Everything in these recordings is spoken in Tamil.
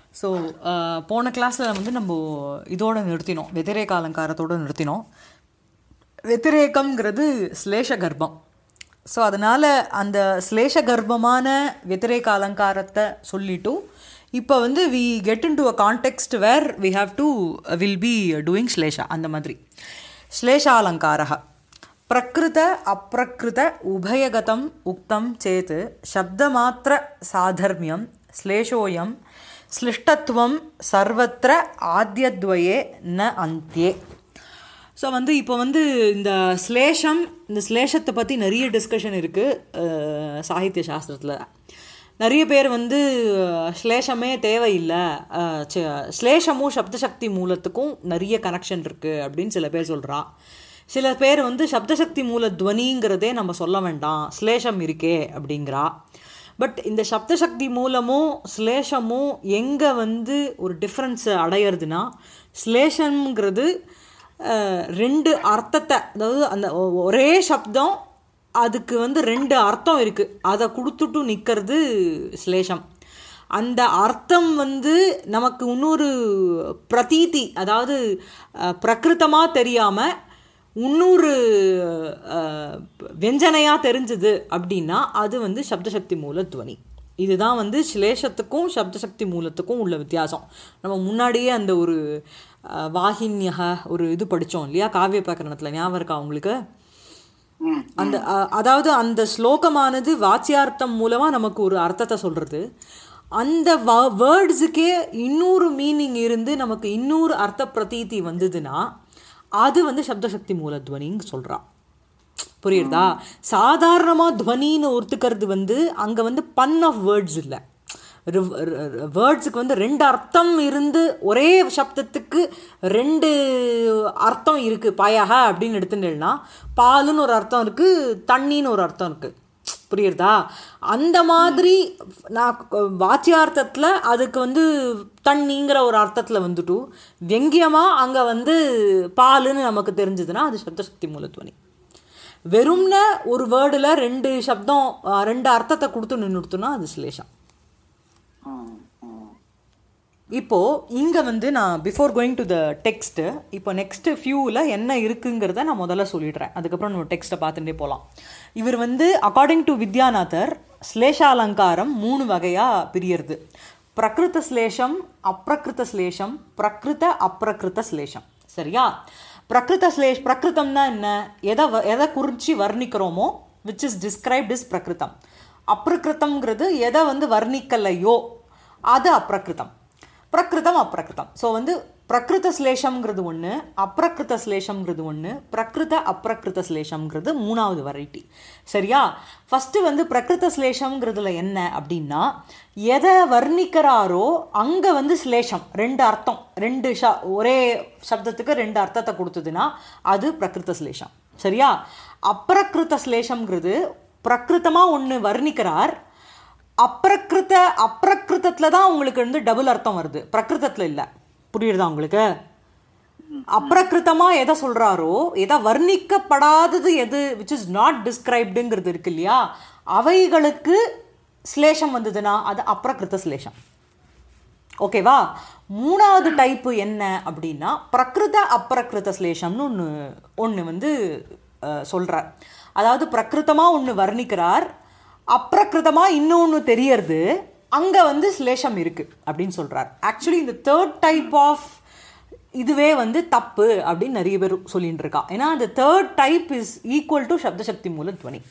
ஸோ போன கிளாஸில் வந்து நம்ம இதோடு நிறுத்தினோம், வெதிரேக அலங்காரத்தோடு நிறுத்தினோம். வெதிரேகம்ங்கிறது ஸ்லேஷ கர்ப்பம். ஸோ அதனால் அந்த ஸ்லேஷ கர்ப்பமான வெதிரேக அலங்காரத்தை சொல்லிவிட்டு இப்போ வந்து we get into a context where we have to will be doing ஸ்லேஷா. அந்த மாதிரி ஸ்லேஷாலங்காரः பிரகிருத அப்ரகிருத உபயகதம் உக்தம் சேத் சப்தமாத்திர சாதர்மியம் ஸ்லேஷோயம் ஸ்லிஷ்டத்துவம் சர்வத்திர ஆத்யத்வயே ந அந்தியே. ஸோ வந்து இப்போ வந்து இந்த ஸ்லேஷத்தை பற்றி நிறைய டிஸ்கஷன் இருக்குது சாகித்ய சாஸ்திரத்தில். நிறைய பேர் வந்து ஸ்லேஷமே தேவையில்லை, ஸ்லேஷமும் சப்தசக்தி மூலத்துக்கும் நிறைய கனெக்ஷன் இருக்குது அப்படின்னு சில பேர் சொல்கிறா. சில பேர் வந்து சப்தசக்தி மூல துவனிங்கிறதே நம்ம சொல்ல வேண்டாம், ஸ்லேஷம் இருக்கே அப்படிங்கிறா. பட் இந்த சப்தசக்தி மூலமும் ஸ்லேஷமும் எங்கே வந்து ஒரு டிஃப்ரென்ஸ் அடையிறதுனா, ஸ்லேஷங்கிறது ரெண்டு அர்த்தத்தை, அதாவது அந்த ஒரே சப்தம் அதுக்கு வந்து ரெண்டு அர்த்தம் இருக்குது, அதை கொடுத்துட்டு நிற்கிறது ஸ்லேஷம். அந்த அர்த்தம் வந்து நமக்கு இன்னொரு பிரதீதி, அதாவது பிரகிருத்தமாக தெரியாமல் இன்னொரு வெஞ்சனையாக தெரிஞ்சுது அப்படின்னா அது வந்து சப்தசக்தி மூல துவனி. இதுதான் வந்து ஸ்லேஷத்துக்கும் சப்தசக்தி மூலத்துக்கும் உள்ள வித்தியாசம். நம்ம முன்னாடியே அந்த ஒரு வாகின்யக ஒரு இது படித்தோம் இல்லையா, காவிய பிரகரணத்தில், ஞாபகம் இருக்கா உங்களுக்கு? அந்த அதாவது அந்த ஸ்லோகமானது வாச்சியார்த்தம் மூலமாக நமக்கு ஒரு அர்த்தத்தை சொல்கிறது. அந்த வேர்ட்ஸுக்கே இன்னொரு மீனிங் இருந்து நமக்கு இன்னொரு அர்த்த பிரதீதி வந்ததுன்னா அது வந்து சப்தசக்தி மூல துவனின்னு சொல்கிறான். புரியுறதா? சாதாரணமாக துவனின்னு ஒத்துக்கிறது வந்து அங்கே வந்து பன் ஆஃப் வேர்ட்ஸ் இல்லை, வேர்ட்ஸுக்கு வந்து ரெண்டு அர்த்தம் இருந்து ஒரே சப்தத்துக்கு ரெண்டு அர்த்தம் இருக்குது. பயக அப்படின்னு எடுத்துட்டேன்னா பாலுன்னு ஒரு அர்த்தம் இருக்குது, தண்ணின்னு ஒரு அர்த்தம் இருக்குது. புரியுறதா? அந்த மாதிரி நான் வாச்சியார்த்தத்தில் அதுக்கு வந்து தண்ணிங்கிற ஒரு அர்த்தத்தில் வந்துட்டு வெங்கியமாக அங்கே வந்து பாலுன்னு நமக்கு தெரிஞ்சதுன்னா அது சப்தசக்தி மூலத்துவனி. வெறும்ன ஒரு வேர்டில் ரெண்டு சப்தம் ரெண்டு அர்த்தத்தை கொடுத்து நின்றுட்டுனா அது ஸ்லேஷம். இப்போது இங்கே வந்து நான் before going to the text, இப்போ நெக்ஸ்ட்டு ஃபியூவில் என்ன இருக்குங்கிறத நான் முதல்ல சொல்லிடுறேன், அதுக்கப்புறம் நம்ம டெக்ஸ்ட்டை பார்த்துட்டே போகலாம். இவர் வந்து அக்கார்டிங் டு வித்யாநாதர் ஸ்லேஷாலங்காரம் 3 வகையாக பிரியறது. பிரகிருத ஸ்லேஷம், அப்ரகிருத ஸ்லேஷம், பிரகிருத அப்ரகிருத ஸ்லேஷம். சரியா? பிரகிருத்தம்னா என்ன? எதை குறித்து வர்ணிக்கிறோமோ விச் இஸ் டிஸ்கிரைப்ட் இஸ் பிரகிருத்தம். அப்ரகிருத்தம்ங்கிறது எதை வந்து வர்ணிக்கலையோ அது அப்ரகிருத்தம். பிரகிருதம் அப்ரகிருதம். ஸோ வந்து பிரகிருத ஸ்லேஷம்ங்கிறது ஒன்று, அப்ரகிருத ஸ்லேஷம்ங்கிறது ஒன்று, பிரகிருத அப்ரகிருத ஸ்லேஷம்ங்கிறது 3வது வெரைட்டி. சரியா? ஃபஸ்ட்டு வந்து பிரகிருத ஸ்லேஷம்ங்கிறதுல என்ன அப்படின்னா, எதை வர்ணிக்கிறாரோ அங்கே வந்து ஸ்லேஷம் ரெண்டு அர்த்தம், ஒரே சப்தத்துக்கு ரெண்டு அர்த்தத்தை கொடுத்ததுன்னா அது பிரகிருத ஸ்லேஷம். சரியா? அப்ரகிருத ஸ்லேஷம்ங்கிறது பிரகிருத்தமாக ஒன்று வர்ணிக்கிறார், அப்ரகிருத்தத்தில் தான் உங்களுக்கு வந்து டபுள் அர்த்தம் வருது, பிரகிருத்தத்தில் இல்லை. புரியுறதா உங்களுக்கு? அப்ரகிருத்தமாக எதை சொல்கிறாரோ, எதை வர்ணிக்கப்படாதது எது விச் இஸ் நாட் டிஸ்கிரைப்டுங்கிறது இருக்கு இல்லையா, அவைகளுக்கு ஸ்லேஷம் வந்ததுன்னா அது அப்ரகிருத்த ஸ்லேஷம். ஓகேவா? 3வது டைப்பு என்ன அப்படின்னா பிரகிருத அப்ரகிருத ஸ்லேஷம்னு ஒன்று வந்து சொல்கிறார். அதாவது பிரகிருத்தமாக ஒன்று வர்ணிக்கிறார், அப்ரகிருத்தமாக இன்னொன்று தெரியறது, அங்கே வந்து ஸ்லேஷம் இருக்குது அப்படின்னு சொல்கிறார். ஆக்சுவலி இந்த 3rd டைப் ஆஃப் இதுவே வந்து தப்பு அப்படின்னு நிறைய பேர் சொல்லிட்டு இருக்கா. ஏன்னா அந்த 3rd type is equal to சப்தசக்தி மூல துவனி.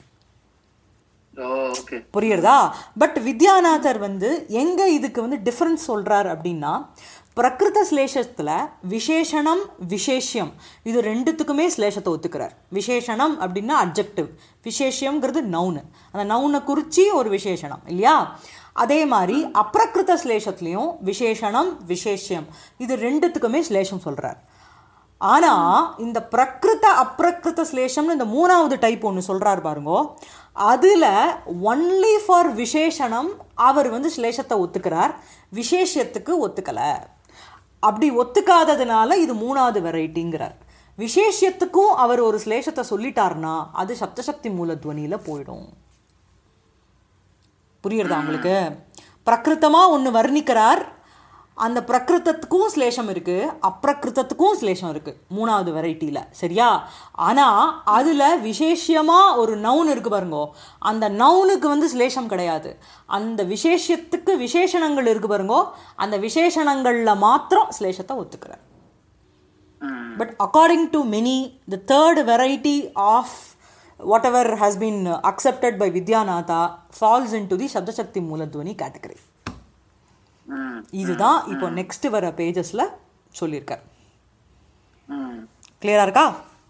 புரியுறதா? பட் வித்யாநாதர் வந்து எங்கே இதுக்கு வந்து டிஃப்ரென்ஸ் சொல்கிறார் அப்படின்னா, பிரகிருத ஸ்லேஷத்தில் விசேஷணம் விசேஷ்யம் இது ரெண்டுத்துக்குமே ஸ்லேஷத்தை ஒத்துக்கிறார். விசேஷணம் அப்படின்னா அட்ஜெக்டிவ், விசேஷ்யம்ங்கிறது நவுனு, அந்த நவுனை குறிச்சி ஒரு விசேஷணம் இல்லையா. அதே மாதிரி அப்ரகிருத ஸ்லேஷத்துலேயும் விசேஷணம் விசேஷ்யம் இது ரெண்டுத்துக்குமே ஸ்லேஷம் சொல்கிறார். ஆனால் இந்த பிரகிருத அப்ரகிருத ஸ்லேஷம்னு இந்த 3வது டைப் ஒன்று சொல்கிறார் பாருங்கோ, அதில் ஒன்லி ஃபார் விசேஷணம் அவர் வந்து ஸ்லேஷத்தை ஒத்துக்கிறார், விசேஷத்துக்கு ஒத்துக்கலை. அப்படி ஒத்துக்காததுனால இது 3வது வெரைட்டிங்கிறார். விசேஷத்துக்கும் அவர் ஒரு ஸ்லேஷத்தை சொல்லிட்டார்னா அது சப்தசக்தி மூல துவனியில் போயிடும். புரியுறதா உங்களுக்கு? பிரகிருத்தமாக ஒன்று வர்ணிக்கிறார், அந்த பிரகிருதத்துக்கும் ஸ்லேஷம் இருக்குது, அப்பிரகிருதத்துக்கும் ஸ்லேஷம் இருக்குது மூணாவது வெரைட்டியில். சரியா? ஆனால் அதில் விசேஷமாக ஒரு நவுன் இருக்குது பாருங்கோ, அந்த நவுனுக்கு வந்து ஸ்லேஷம் கிடையாது. அந்த விசேஷத்துக்கு விசேஷணங்கள் இருக்குது பாருங்கோ, அந்த விசேஷணங்களில் மாத்திரம் ஸ்லேஷத்தை ஒத்துக்கிறார். But according to many, the third variety of whatever has been accepted by Vidyanatha falls into the Shabda Shakti Mooladhwani category. இதுதான் இப்போ நெக்ஸ்ட் வர பேஜஸ்ல சொல்லியிருக்கார். கிளியரா இருக்கா?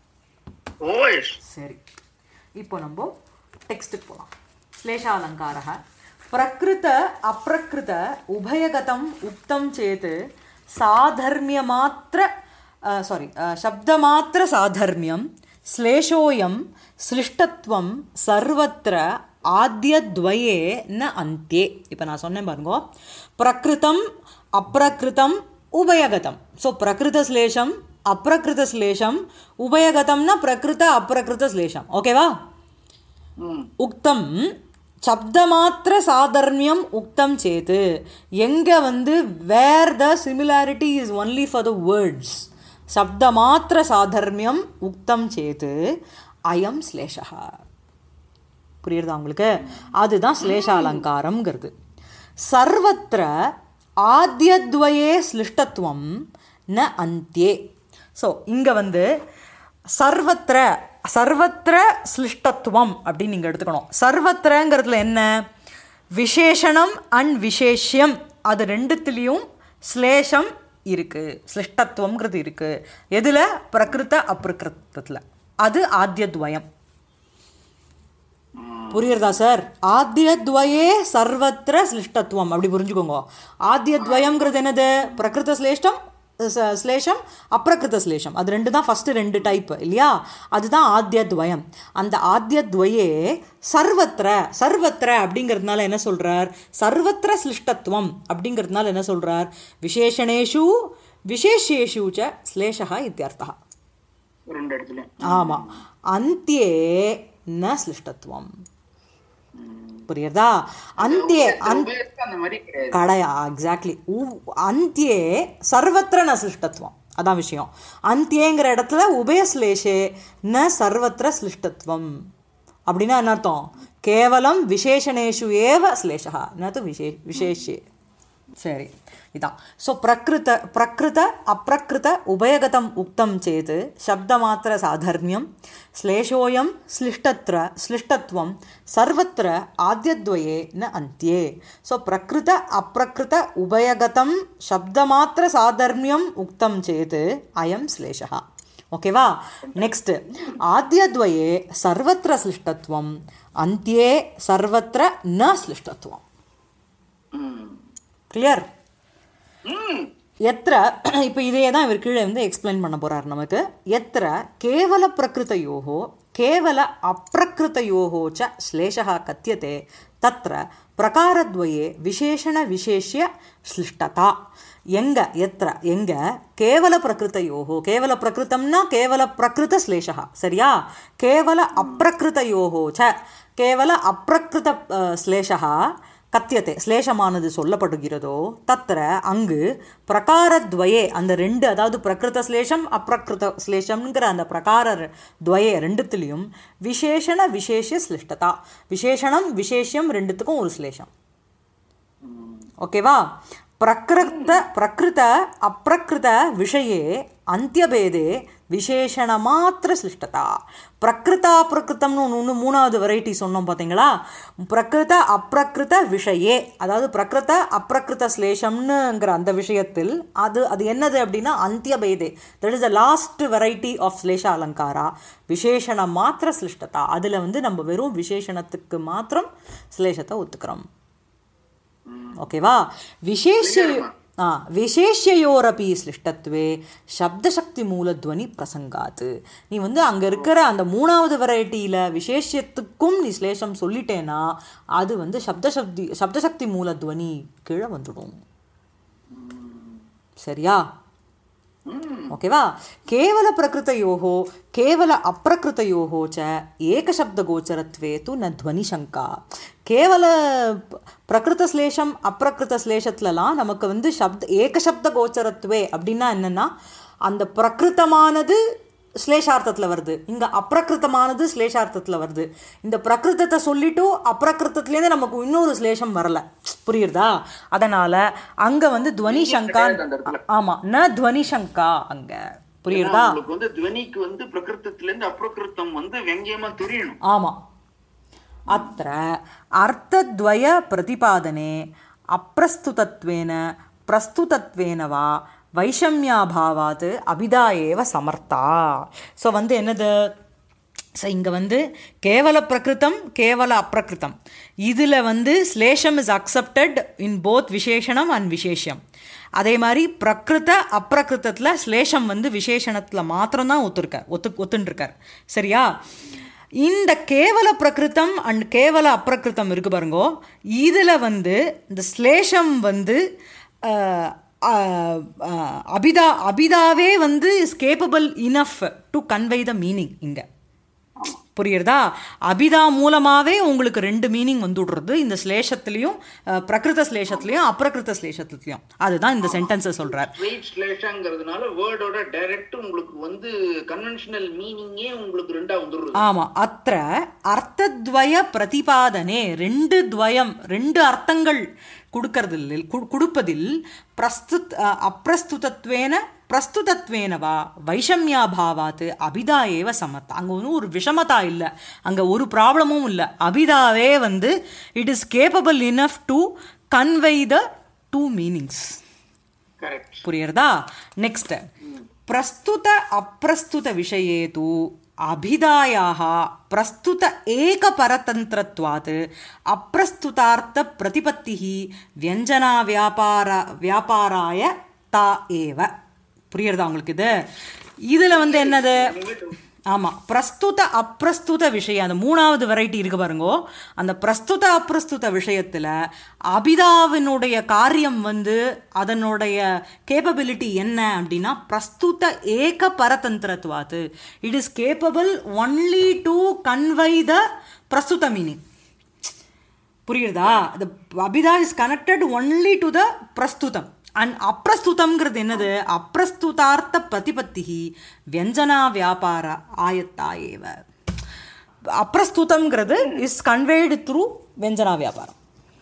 சரி, இப்போ நம்ம டெக்ஸ்ட்டுக்கு போகலாம். ஸ்லேஷாலங்காரः பிரகிருத அப்ரகிருத உபயகதம் உக்தம் சேத் சாதர்மியமாத்திர சப்தமாத்திர சாதர்மியம் ஸ்லேஷோயம் ஸ்லிஷ்டத்வம் சர்வத்திர ஆத்யத்வயே ந அந்தியே. இப்போ நான் சொன்னேன் பாருங்கோ, பிரகிருதம் அப்ரகிருதம் உபயகதம். ஸோ பிரகிருத ஸ்லேஷம் அப்ரகிருத ஸ்லேஷம், உபயகதம்னா பிரகிருத அப்ரகிருத ஸ்லேஷம். ஓகேவா? உக்தம் சப்தமாத்திர சாதர்மியம் உக்தம் சேத்து, எங்கே வந்து where the similarity is only for the words, சப்தமாத்திர சாதர்மியம் உக்தம் சேத்து அயம் ஸ்லேஷா. புரியுறதா உங்களுக்கு? அதுதான் ஸ்லேஷாலங்காரம்ங்கிறது. சர்வத்திர ஆத்யத்வயே ஸ்லிஷ்டத்துவம் ந அந்தியே. ஸோ இங்கே வந்து சர்வத்திர சர்வத்திர ஸ்லிஷ்டத்துவம் அப்படின்னு நீங்கள் எடுத்துக்கணும். சர்வத்திரங்கிறதுல என்ன, விசேஷணம் அண்ட் விசேஷ்யம் அது ரெண்டுத்துலேயும் ஸ்லேஷம் இருக்குது, ஸ்லிஷ்டத்துவங்கிறது இருக்குது. எதில்? பிரகிருத அப்ரகிருத்தத்தில். அது ஆத்யத்வயம். புரியுறதா சார்? ஆத்யத்வயே சர்வத்திர ஸ்லிஷ்டத்துவம் அப்படி புரிஞ்சுக்கோங்க. ஆத்யத்வயம்ங்கிறது என்னது? பிரகிருத ஸ்லேஷ்டம் ஸ்லேஷம் அப்ரகிருத ஸ்லேஷம், அது ரெண்டு தான் ஃபஸ்ட்டு ரெண்டு டைப்பு இல்லையா? அதுதான் ஆத்யத்வயம். அந்த ஆத்யத்வயே சர்வத்திர சர்வத்திர அப்படிங்கிறதுனால என்ன சொல்கிறார்? சர்வத்திர ஸ்லிஷ்டத்துவம் அப்படிங்கிறதுனால என்ன சொல்கிறார்? விசேஷணேஷு விசேஷேஷு ச ஸ்லேஷா இத்தியர்த்தா. ஆமாம், அந்தியே ந ஸ்லிஷ்டத்துவம். புரியுறதா? அந்தியே கடையா எக்ஸாக்ட்லி. அந்தியே சர்வத்திர ந ஸ்லிஷ்டத்துவம், அதான் விஷயம். அந்தியேங்கிற இடத்துல உபயஸ்லேஷே ந சர்வத்திர ஸ்லிஷ்டத்துவம். அப்படின்னா என்ன அர்த்தம்? கேவலம் விசேஷணேஷு ஏவ ஸ்லேஷா நது விசேஷே. சரி, இதான். ஸோ பிரகிருத அப்ரகிருத உபயகதம் உக்தம் சேத் சப்தமாத்திர சாதர்மியம் ஸ்லேஷோயம் ஸ்லிஷ்டத்வம் சர்வத்திர ஆத்யத்வயே ந அந்தியே. ஸோ பிரகிருத அப்ரகிருத உபயகதம் சப்தமாத்திர சாதர்மியம் உக்தம் சேத் அயம் ஸ்லேஷா. ஓகேவா? நெக்ஸ்ட், ஆத்யத்வயே சர்வத்திர ஸ்லிஷ்டத்வம் அந்தியே சர்வத்திர ந ஸ்லிஷ்டத்வம். கிளியர்? எத்திர இப்போ இதே தான் இவர் கீழே வந்து எக்ஸ்பிளைன் பண்ண போகிறார் நமக்கு. எத்திர கேவல பிரகிருத்தையோகோ கேவல அப்ரகிருத்தையோகோ ச ஸ்லேஷா கத்தியதே தத்திர பிரகாரத்வயே விசேஷண விசேஷ்ய ஸ்லிஷ்டதா. எங்க எத்திர எங்க கேவல பிரகிருத்தையோகோ, கேவல பிரகிருத்தம்னா கேவல பிரகிருத ஸ்லேஷா, சரியா? கேவல அப்ரகிருத்தையோகோ ச கேவல அப்ரகிருத ஸ்லேஷா கத்தியத்தை ஸ்லேஷமானது சொல்லப்படுகிறதோ தத்திர அங்கு பிரகாரத்வயே அந்த ரெண்டு, அதாவது பிரகிருத ஸ்லேஷம் அப்ரகிருத ஸ்லேஷம்ங்கிற அந்த பிரகார துவயே ரெண்டுத்துலேயும் விசேஷண விசேஷ ஸ்லிஷ்டதா, விசேஷணம் விசேஷம் ரெண்டுத்துக்கும் ஒரு ஸ்லேஷம். ஓகேவா? பிரகிருத அப்ரகிருத விஷயே அந்தியபேதே விசேஷணமாத்திர ஸ்லிஷ்டதா. பிரகிருதா பிரகிருத்தம்னு ஒன்று மூணாவது வெரைட்டி சொன்னோம் பார்த்தீங்களா? பிரகிருத அப்ரகிருத விஷயே, அதாவது பிரகிருத அப்ரகிருத ஸ்லேஷம்னுங்கிற அந்த விஷயத்தில் அது என்னது அப்படின்னா அந்தியபேதே, that is the last variety of ஸ்லேஷ அலங்காரா. விசேஷண மாத்திர ஸ்லிஷ்டதா, அதில் வந்து நம்ம வெறும் விசேஷணத்துக்கு மாத்திரம் ஸ்லேஷத்தை ஒத்துக்கிறோம். ஓகேவா? விசேஷயோரபி ஸ்லிஷ்டத்வே சப்தசக்தி மூலத்வனி பிரசங்காத்து. நீ வந்து அங்கே இருக்கிற அந்த மூணாவது வெரைட்டியில் விசேஷத்துக்கும் நீ ஸ்லேஷம் சொல்லிட்டேன்னா அது வந்து சப்தசக்தி மூலத்வனி கீழே வந்துடும். சரியா? ஓகேவா? கேவல பிரகிருதயோஹோ கேவல அப்பிரகிருதயோஹோ ச ஏகசப்தகோச்சரத்வே து ந துவனிசங்கா. கேவல பிரகிருதஸ்லேஷம் அப்பிரகிருதஸ்லேஷத்துலலாம் நமக்கு வந்து ஏகசப்த கோச்சரத்வே அப்படின்னா என்னென்னா, அந்த பிரகிருத்தமானது ஸ்லேஷார்த்தத்தில் வருது, இங்கே அப்பிரகிருத்தமானது ஸ்லேஷார்த்தத்தில் வருது. இந்த பிரகிருத்தத்தை சொல்லிட்டு அப்பிரகிருத்தத்துலேருந்து நமக்கு இன்னொரு ஸ்லேஷம் வரலை. புரியுறதா? அதனால் அங்கே வந்து துவனி சங்கா. ஆமாம், ந துவனி சங்கா அங்கே. புரியுறதா? வந்து துவனிக்கு வந்து பிரகிருத்தத்திலேருந்து அப்பிரகிருத்தம் வந்து வெங்கியமாக தெரியணும். ஆமாம். அத்திர அர்த்தத்வய பிரதிபாதனே அப்பிரஸ்துதத்வேன பிரஸ்துதத்வேன வா வைஷமியாபாவாத் அபிதா ஏவ சமர்த்தா. ஸோ வந்து என்னது, ஸோ இங்கே வந்து கேவல பிரகிருத்தம் கேவல அப்பிரகிருத்தம், இதில் வந்து ஸ்லேஷம் இஸ் அக்செப்டட் இன் போத் விசேஷணம் அண்ட் விசேஷம். அதே மாதிரி பிரகிருத அப்பிரகிருத்தத்தில் ஸ்லேஷம் வந்து விசேஷணத்தில் மாத்திரம்தான் ஒத்துருக்கார். சரியா? இந்த கேவல பிரகிருத்தம் அண்ட் கேவல அப்பிரகிருத்தம் இருக்கு பாருங்கோ, இதில் வந்து இந்த ஸ்லேஷம் வந்து அபிதாவே வந்து is capable enough to convey the meaning. இங்கே புரியுறதா? அபிதா மூலமாகவே உங்களுக்கு ரெண்டு மீனிங் வந்துடுறது, இந்த ஸ்லேஷத்துலேயும் பிரகிருத ஸ்லேஷத்துலேயும் அப்பிரகிருத ஸ்லேஷத்துலேயும். அதுதான் இந்த சென்டென்ஸை சொல்கிறார். ஸ்லேஷங்கிறதுனால வேர்டோட டைரக்ட் உங்களுக்கு வந்து கன்வென்ஷனல் மீனிங்கே உங்களுக்கு ரெண்டா வந்துடுது. ஆமாம். அத்திர அர்த்தத்வய பிரதிபாதனே, ரெண்டு அர்த்தங்கள் கொடுப்பதில் அப்பிரஸ்துதத்வேன பிரஸ்துதத்வேனவா வைஷமியாபாவாத் அபிதா ஏவ சமத்தா. அங்கே ஒன்றும் ஒரு விஷமதா இல்லை, அங்கே ஒரு ப்ராப்ளமும் இல்லை. அபிதாவே வந்து it is capable enough to convey the two meanings. புரியுறதா? நெக்ஸ்ட், பிரஸ்துத அப்பிரஸ்துத விஷயே தூ அபிதாயாः பிரஸ்துத ஏக பரதந்திரத்வாத் அப்பிரஸ்துதார்த்த பிரதிபத்திः வியஞ்சனா வியாபாராய தா ஏவ. புரியுறதா உங்களுக்கு? இதில் வந்து என்னது, ஆமாம், பிரஸ்துத அப்பிரஸ்துத விஷயம், அந்த மூணாவது வெரைட்டி இருக்கு பாருங்கோ. அந்த பிரஸ்துத அப்பிரஸ்துத விஷயத்தில் அபிதாவினுடைய காரியம் வந்து அதனுடைய கேப்பபிலிட்டி என்ன அப்படின்னா, பிரஸ்துத ஏக பரதந்திரத்வாத் it is capable only to convey the பிரஸ்துத மீனிங். புரியுறதா? த அபிதா is connected only to the பிரஸ்துதம். அண்ட் அப்பிரஸ்துதம்ங்கிறது என்னது, அப்பிரஸ்துதார்த்த பிரதிபத்தி வியஞ்சனா வியாபார ஆயத்தா ஏவ. அப்பிரஸ்துதம்ங்கிறது இஸ் கன்வேடு த்ரூ வியஞ்சனா வியாபாரம்.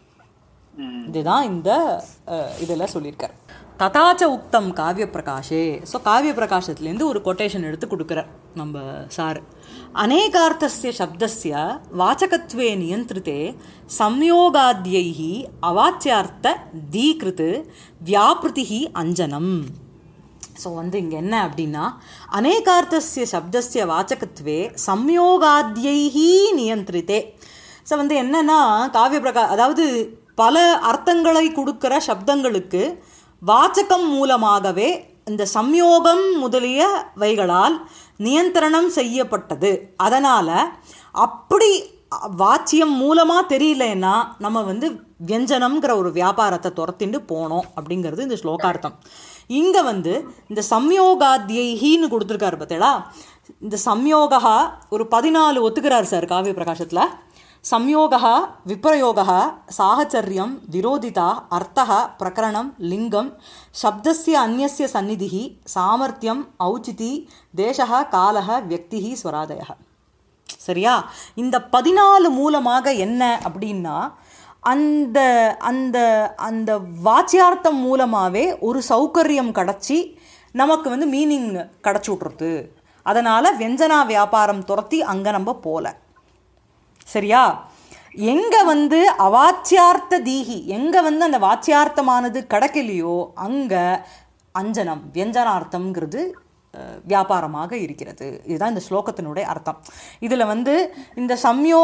இதுதான் இந்த இதில் சொல்லியிருக்கார். ததாச்ச உக்தம் காவிய பிரகாஷே. ஸோ காவிய பிரகாசத்துலேருந்து ஒரு கொட்டேஷன் எடுத்து கொடுக்குறார் நம்ம சார். அநேகார்த்தஸ்ய சப்தஸ்ய வாச்சகத்வே நியந்திரிதே சம்யோகாத்யைः அவாச்சியார்த்த தீகிருத் வியாபிருதிः அஞ்சனம். ஸோ வந்து இங்கே என்ன அப்படின்னா, அநேகார்த்தஸ்ய சப்தஸ்ய வாச்சகத்வே சம்யோகாத்யைः நியந்திரிதே. ஸோ வந்து என்னன்னா, காவிய அதாவது பல அர்த்தங்களை கொடுக்குற சப்தங்களுக்கு வாச்சகம் மூலமாகவே இந்த சம்யோகம் முதலிய வைகளால் நியந்திரணம் செய்யப்பட்டது. அதனால் அப்படி வாச்சியம் மூலமாக தெரியலன்னா நம்ம வந்து வியஞ்சனம்ங்கிற ஒரு வியாபாரத்தை துரத்திண்டு போனோம் அப்படிங்கிறது இந்த ஸ்லோகார்த்தம். இங்கே வந்து இந்த சம்யோகாத்யைன்னு கொடுத்துருக்காரு பார்த்தீங்களா. இந்த சம்யோகா ஒரு 14 ஒத்துக்கிறார் சார் காவிய பிரகாசத்தில். சம்யோகா விப்ரயோகா சாஹச்சரியம் விரோதிதா அர்த்தः பிரகரணம் லிங்கம் சப்தஸ்ய அந்யஸ்ய சந்நிதிः சாமர்த்தியம் ஔச்சிதி தேசः காலः வியக்திः ஸ்வராதயः. சரியா? இந்த 14 மூலமாக என்ன அப்படின்னா, அந்த அந்த அந்த வாச்சியார்த்தம் மூலமாகவே ஒரு சௌகரியம் கிடச்சி நமக்கு வந்து மீனிங் கிடச்சி விட்றது. அதனால் வியஞ்சனா வியாபாரம் துரத்தி அங்கே நம்ம போகல. சரியா? எங்கே வந்து அவாச்சியார்த்த தீஹி, எங்கே வந்து அந்த வாச்சியார்த்தமானது கிடைக்கலையோ அங்கே அஞ்சனம் வியஞ்சனார்த்தம்ங்கிறது வியாபாரமாக இருக்கிறது. இதுதான் இந்த ஸ்லோகத்தினுடைய அர்த்தம். இதில் வந்து இந்த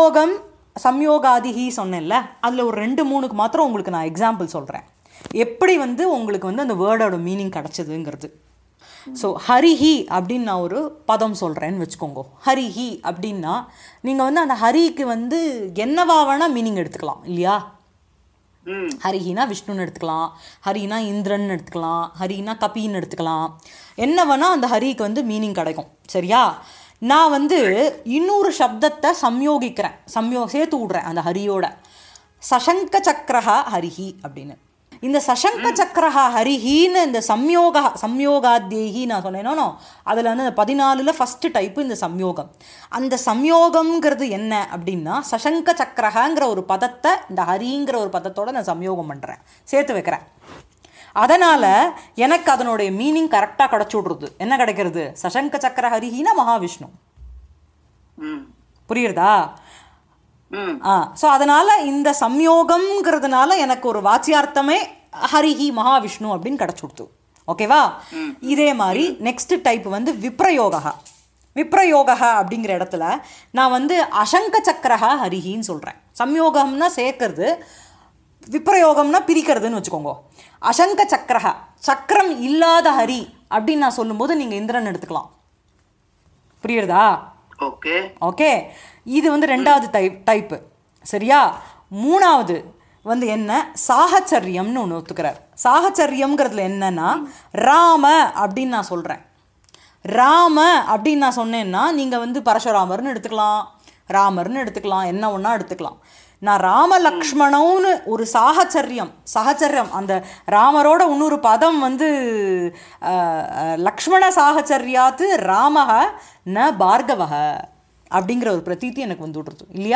சம்யோகாதிகி சொன்னேன்ல, அதில் ஒரு 2-3க்கு மாத்திரம் உங்களுக்கு நான் எக்ஸாம்பிள் சொல்கிறேன், எப்படி வந்து உங்களுக்கு வந்து அந்த வேர்டோட மீனிங் கிடச்சதுங்கிறது. ஸோ ஹரிஹி அப்படின்னு நான் ஒரு பதம் சொல்கிறேன்னு வச்சுக்கோங்க. ஹரிஹி அப்படின்னா நீங்கள் வந்து அந்த ஹரிக்கு வந்து என்னவா வேணால் மீனிங் எடுத்துக்கலாம் இல்லையா? ஹரிஹினா விஷ்ணுன்னு எடுத்துக்கலாம், ஹரினா இந்திரன் எடுத்துக்கலாம், ஹரினா கபின்னு எடுத்துக்கலாம். என்ன வேணால் அந்த ஹரிக்கு வந்து மீனிங் கிடைக்கும். சரியா? நான் வந்து இன்னொரு சப்தத்தை சம்யோகிக்கிறேன், சேர்த்து விட்றேன் அந்த ஹரியோட. சசங்க சக்கரஹா ஹரிஹி அப்படின்னு. இந்த சசங்க சக்கரஹா ஹரிஹின்னு இந்த சம்யோகாத்யேகி நான் சொன்னேனோ, அதில் வந்து அந்த 14ல் ஃபஸ்ட்டு டைப்பு இந்த சம்யோகம். அந்த சம்யோகம்ங்கிறது என்ன அப்படின்னா, சசங்க சக்கரஹாங்கிற ஒரு பதத்தை இந்த ஹரிங்கிற ஒரு பதத்தோடு நான் சம்யோகம் பண்ணுறேன், சேர்த்து வைக்கிறேன். அதனால் எனக்கு அதனுடைய மீனிங் கரெக்டாக கிடச்சி விட்ருது. என்ன கிடைக்கிறது? சசங்க சக்கர ஹரிஹினா மகாவிஷ்ணு. புரியுறதா? ஸோ அதனால் இந்த சம்யோகம்ங்கிறதுனால எனக்கு ஒரு வாச்சியார்த்தமே ஹரிஹி மகாவிஷ்ணு அப்படின்னு கிடச்சி கொடுத்து. ஓகேவா? இதே மாதிரி நெக்ஸ்ட் டைப் வந்து விப்ரயோகா. விப்ரயோகா அப்படிங்கிற இடத்துல நான் வந்து அசங்க சக்கரஹா ஹரிஹின்னு சொல்கிறேன். சம்யோகம்னா சேர்க்கறது, விப்ரயோகம்னா பிரிக்கிறதுன்னு வச்சுக்கோங்க. அசங்க சக்கரஹா, சக்கரம் இல்லாத ஹரி அப்படின்னு நான் சொல்லும்போது நீங்கள் இந்திரன் எடுத்துக்கலாம். புரியுறதா? Okay okay. இது வந்து ரெண்டாவது டைப்பு. சரியா? மூணாவது வந்து என்ன, சாகச்சரியம்னு ஒன்று ஒத்துக்கிறார். சாகச்சரியம்ங்கிறதுல என்னன்னா, ராம அப்படின்னு நான் சொல்கிறேன். ராம அப்படின்னு நான் சொன்னேன்னா நீங்கள் வந்து பரசுராமர்னு எடுத்துக்கலாம், ராமர்னு எடுத்துக்கலாம், என்ன ஒன்றா எடுத்துக்கலாம். நான் ராமலக்ஷ்மணவுன்னு ஒரு சகச்சரியம் அந்த ராமரோட இன்னொரு பதம் வந்து லக்ஷ்மண சாகச்சரியாத்து ராமஹ ந பார்கவஹ அப்படிங்கிற ஒரு பிரதீதி எனக்கு வந்து விடுறது இல்லையா?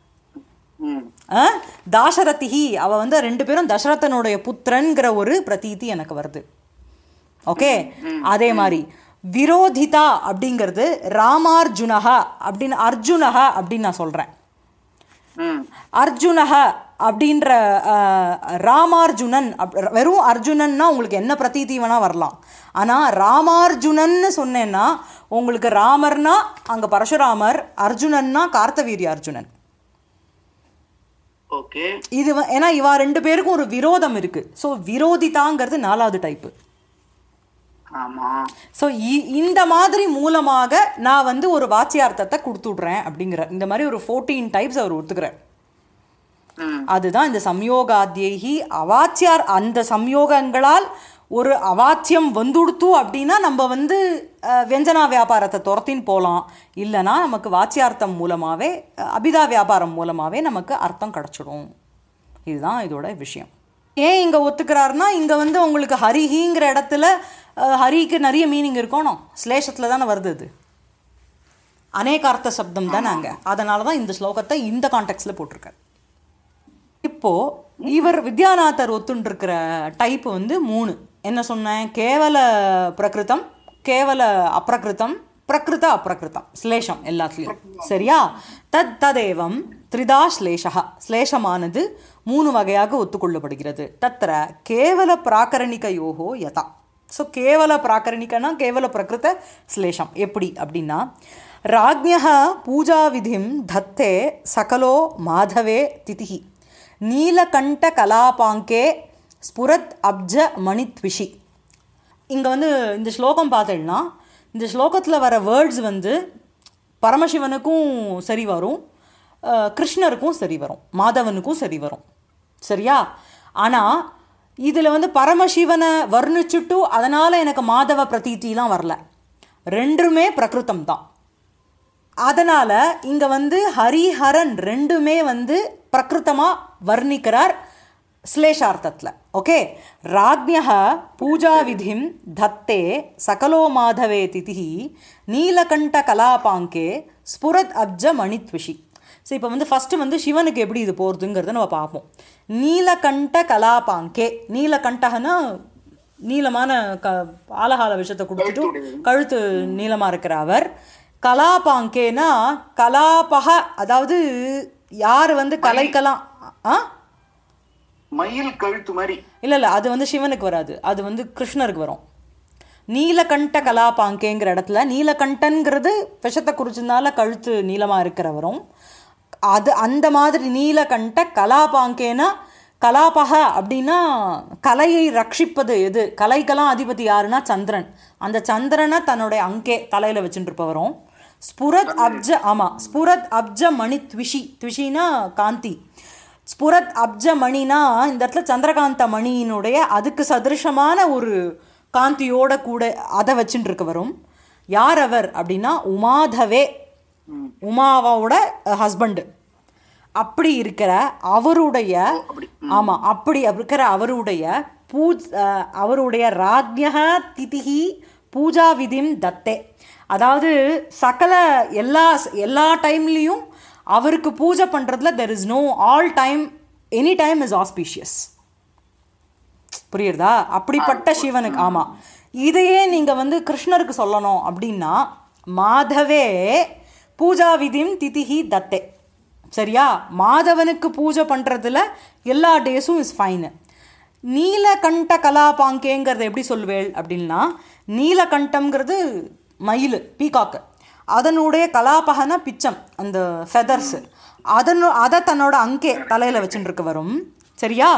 தாசரதிஹி, அவள் வந்து 2 பேரும் தசரதனுடைய புத்திரன்கிற ஒரு பிரதீதி எனக்கு வருது. ஓகே. அதே மாதிரி விரோதிதா அப்படிங்கிறது ராமார்ஜுனஹா அப்படின்னு, அர்ஜுனஹா அப்படின்னு நான் சொல்கிறேன். அர்ஜுனஹ அப்படின்ற ராமார்ஜுனன், வெறும் அர்ஜுனன்னா உங்களுக்கு என்ன பிரதீதி வேணால் வரலாம். ஆனால் ராமார்ஜுனன்னு சொன்னேன்னா உங்களுக்கு ராமர்னா அங்கே பரசுராமர், அர்ஜுனன்னா கார்த்தவீரிய அர்ஜுனன். ஓகே. இது ஏன்னா இவா 2 பேருக்கும் ஒரு விரோதம் இருக்குது. ஸோ விரோதிதாங்கிறது 4வது டைப்பு. ஸோ இந்த மாதிரி மூலமாக நான் வந்து ஒரு வாச்சியார்த்தத்தை கொடுத்துட்றேன் அப்படிங்கிற இந்த மாதிரி ஒரு 14 டைப்ஸ் அவர் ஒத்துக்கிறார். அதுதான் இந்த சம்யோகாத்யேகி அவாச்சியார். அந்த சம்யோகங்களால் ஒரு அவாச்சியம் வந்துடுத்து அப்படின்னா நம்ம வந்து வியஞ்சனா வியாபாரத்தை துரத்தின்னு போகலாம். இல்லைனா நமக்கு வாச்சியார்த்தம் மூலமாகவே, அபிதா வியாபாரம் மூலமாகவே நமக்கு அர்த்தம் கிடச்சிடும். இதுதான் இதோட விஷயம். ஏன் இங்கே ஒத்துக்கிறாருன்னா, இங்கே வந்து உங்களுக்கு ஹரிஹிங்கிற இடத்துல ஹரிக்கு நிறைய மீனிங் இருக்கணும். ஸ்லேஷத்தில் தானே வருது, அது அநேகார்த்த சப்தம் தானே அங்கே. அதனால தான் இந்த ஸ்லோகத்தை இந்த கான்டெக்ட்ஸில் போட்டிருக்காரு. இப்போது இவர் வித்யாநாதர் ஒத்துண்டிருக்கிற டைப்பு வந்து 3. என்ன சொன்னேன்? கேவல பிரகிருதம், கேவல அப்ரகிருதம், பிரகிருத அப்ரகிருதம், ஸ்லேஷம் எல்லாத்துலேயும். சரியா? ததேவம் த்ரிதா ஸ்லேஷா, ஸ்லேஷமானது 3 வகையாக ஒத்துக்கொள்ளப்படுகிறது. தத்திர கேவல பிராகரணிகையோகோ யதா. ஸோ கேவல பிராகரணிகனா கேவல பிரகிருத ஸ்லேஷம் எப்படி அப்படின்னா, ராஜ்ஞः பூஜா விதிம் தத்தே சகலோ மாதவே திதிஹி நீலகண்ட கலாபாங்கே ஸ்புரத் அப்ஜ மணித்விஷி. இங்கே வந்து இந்த ஸ்லோகம் பார்த்தேன்னா, இந்த ஸ்லோகத்தில் வர வேர்ட்ஸ் வந்து பரமசிவனுக்கும் சரி வரும், கிருஷ்ணருக்கும் சரி வரும், மாதவனுக்கும் சரி வரும். சரியா? ஆனால் இதில் வந்து பரமசிவனை வர்ணிச்சுட்டு அதனால் எனக்கு மாதவ பிரதீத்திலாம் வரல. 2மே பிரகிருத்தம் தான். அதனால் இங்கே வந்து ஹரிஹரன் 2மே வந்து பிரகிருத்தமாக வர்ணிக்கிறார் ஸ்லேஷார்த்தத்தில். ஓகே. ராஜ்ஞः பூஜா விதிம் தத்தே சகலோ மாதவே திதிஹி நீலகண்ட கலாபாங்கே ஸ்புரத் அப்ஜ மணித்விஷி. ஸோ இப்போ வந்து ஃபஸ்ட்டு வந்து சிவனுக்கு எப்படி இது போகிறதுங்கிறத நம்ம பார்ப்போம். நீலகண்ட கலாபாங்கே, நீலகண்டகனா நீளமான ஆலகால விஷயத்தை கொடுத்துட்டு கழுத்து நீளமாக இருக்கிற அவர். கலாபாங்கேனா கலாபக, அதாவது யார் வந்து கலைக்கலாம். மயில் கழுத்து மாதிரி இல்லை, அது வந்து சிவனுக்கு வராது, அது வந்து கிருஷ்ணருக்கு வரும். நீலகண்ட கலாபாங்கேங்கிற இடத்துல நீலகண்டன்கிறது விஷத்தை குறிச்சதுனால கழுத்து நீளமாக இருக்கிறவரும். அது அந்த மாதிரி நீலகண்ட கலாபாங்கேனா, கலாபக அப்படின்னா கலையை ரட்சிப்பது எது, கலைக்கெல்லாம் அதிபதி யாருன்னா சந்திரன். அந்த சந்திரனை தன்னுடைய அங்கே தலையில் வச்சுட்டு இருப்பவரும். ஸ்புரத் அப்ஜ, ஆமாம், ஸ்புரத் அப்ஜ மணி த்விஷி, த்விஷினா காந்தி. ஸ்புரத் அப்ஜ மணினா இந்த இடத்துல சந்திரகாந்த மணியினுடைய அதுக்கு சதிருஷமான ஒரு காந்தியோட கூட அதை வச்சுட்டு இருக்க வரும். யார் அவர் அப்படின்னா உமாதவே, உமாவோட ஹஸ்பண்டு. அப்படி இருக்கிற அவருடைய ஆமாம் அப்படி இருக்கிற அவருடைய ராஜ்யக திதிஹி பூஜா விதிம் தத்தே. அதாவது சகல எல்லா டைம்லேயும் அவருக்கு பூஜை பண்ணுறதுல there is no all time any time is auspicious. புரியுறதா? அப்படிப்பட்ட சிவனுக்கு. ஆமாம், இதையே நீங்கள் வந்து கிருஷ்ணருக்கு சொல்லணும் அப்படின்னா மாதவே பூஜா விதிம் திதிஹி தத்தே. சரியா? மாதவனுக்கு பூஜை பண்ணுறதுல எல்லா டேஸும் இஸ் ஃபைனு. நீலகண்ட கலாபாங்கேங்கிறத எப்படி சொல்வேள் அப்படின்னா, நீலகண்டம்ங்கிறது மயில், பீகாக்கு. அதனுடைய கலாபகன பிச்சம், அந்த ஃபெதர்ஸு, அதை தன்னோட அங்கே தலையில் வச்சுட்டு இருக்க வரும். சரியா?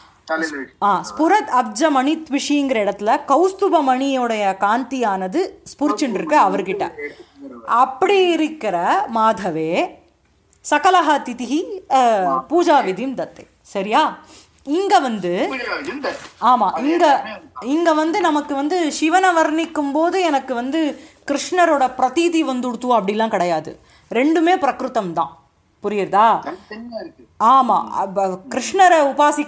ஸ்புரத் அப்ஜ மணி த்விஷிங்கிற இடத்துல கௌஸ்துப மணியோடைய காந்தியானது ஸ்புரிச்சுட்டு இருக்கு அவர்கிட்ட. அப்படி இருக்கிற மாதவே சகலஹா திதிஹி பூஜா விதிம் தத்தை. சரியா? இங்கே வந்து ஆமாம், இங்கே வந்து நமக்கு வந்து சிவனை வர்ணிக்கும் போது எனக்கு வந்து கிருஷ்ணரோட பிரதீதி வந்துடுத்து அப்படிலாம் கிடையாது. ரெண்டுமே பிரகிருத்தம் தான். புரியுறதா? ஆமாம், கிருஷ்ணரை